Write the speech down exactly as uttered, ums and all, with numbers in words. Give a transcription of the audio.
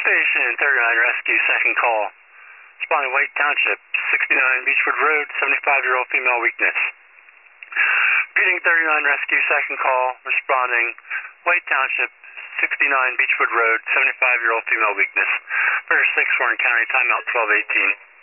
Station thirty-nine Rescue, second call. Responding White Township, sixty-nine Beechwood Road, seventy-five-year-old female weakness. Repeating thirty-nine Rescue, second call. Responding White Township, sixty-nine Beechwood Road, seventy-five-year-old female weakness. First six, Warren County, timeout twelve eighteen.